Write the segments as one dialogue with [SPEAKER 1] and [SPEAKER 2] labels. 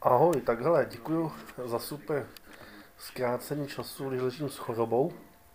[SPEAKER 1] Ahoj, tak hele, děkuju za super zkrácení času, když ležím s chorobou.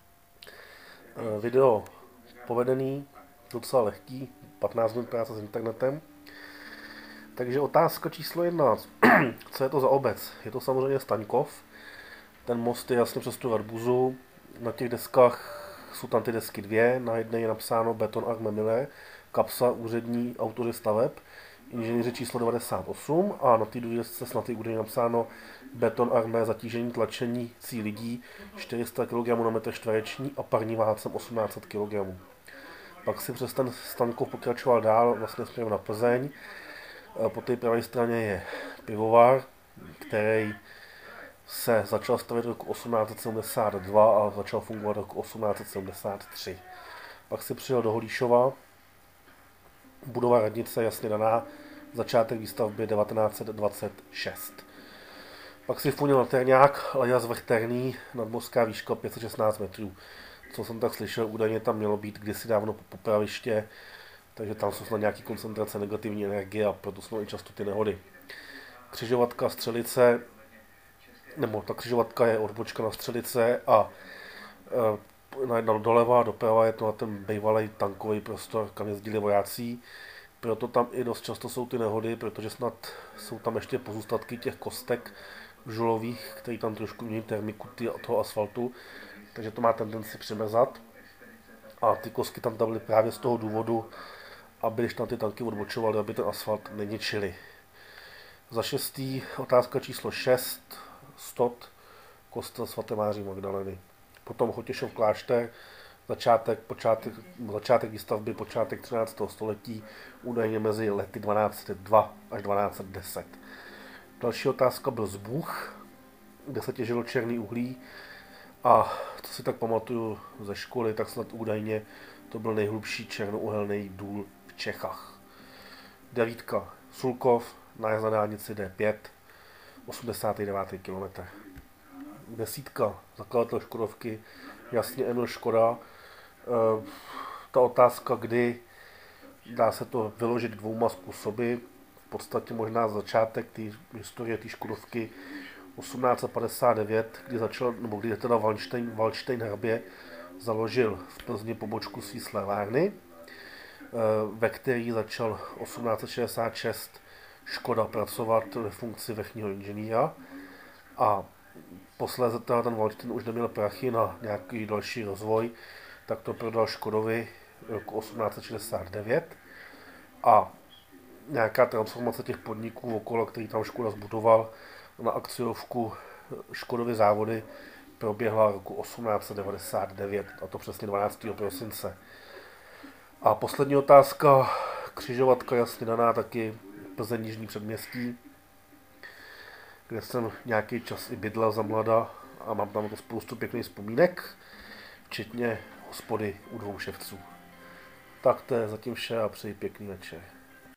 [SPEAKER 1] Video povedený, docela lehký, 15 minut práce s internetem. Takže otázka číslo 1. Co je to za obec? Je to samozřejmě Staňkov. Ten most je jasně přes tu Arbuzu. Na těch deskách jsou tam ty desky dvě. Na jedné je napsáno Beton Arme Mille, kapsa úřední autoři staveb, inženýři číslo 98, a na té druhé desce snad je údajně napsáno Beton Arme zatížení tlačení cí lidí 400 kg na metr čtvereční a parní váhacem 1800 kg. Pak si přes ten Staňkov pokračoval dál, vlastně směrem na Plzeň. Po té pravé straně je pivovar, který se začal stavět roku 1872 a začal fungovat roku 1873. Pak si přijel do Holíšova, budova radnice jasně daná, začátek výstavby 1926. Pak si vpunil na Terňák, alias Vrterný, nadmořská výška 516 metrů. Co jsem tak slyšel, údajně tam mělo být kdysi dávno popraviště, takže tam jsou snad nějaký koncentrace negativní energie a proto jsou i často ty nehody. Křižovatka Střelice, nebo ta křižovatka je odbočka na Střelice a doleva, doprava je to na ten bývalý tankový prostor, kam jezdili vojáci. Proto tam i dost často jsou ty nehody, protože snad jsou tam ještě pozůstatky těch kostek žulových, který tam trošku mění termiku toho asfaltu, takže to má tendenci přimrzat. A ty kostky tam byly právě z toho důvodu, aby když tam ty tanky odbočovaly, aby ten asfalt neničili. Za šestý otázka číslo 6, Stot, kostel svaté Máří Magdaleny. Potom Chotěšov klášter, začátek výstavby, počátek 13. století, údajně mezi lety 1202 až 1210. Další otázka byl Zbůh, kde se těžilo černý uhlí, a co si tak pamatuju ze školy, tak snad údajně to byl nejhlubší černouhelný důl v Čechách. Devítka Sulkov, nájezd na dálnici D5, 89. km. Desítka, zakladatel Škodovky, jasně Emil Škoda. Ta otázka, kdy, dá se to vyložit dvouma způsoby. V podstatě možná začátek té historie té Škodovky 1859, kdy teda Valdštejn hrabě založil v Plzni pobočku své slevárny, ve který začal 1866 Škoda pracovat ve funkci vrchního inženýra, a posléze teda ten Valdštejn už neměl prachy na nějaký další rozvoj, tak to prodal Škodovi roku 1869 a nějaká transformace těch podniků okolo, který tam Škoda zbudoval na akciovku Škodovy závody, proběhla roku 1899, a to přesně 12. prosince. A poslední otázka, křižovatka jasně daná, taky Plzeň Jižní předměstí, kde jsem nějaký čas i bydlel za mlada a mám tam to spoustu pěkných vzpomínek, včetně hospody u Dvou ševců. Tak to je zatím vše a přeji pěkný večer.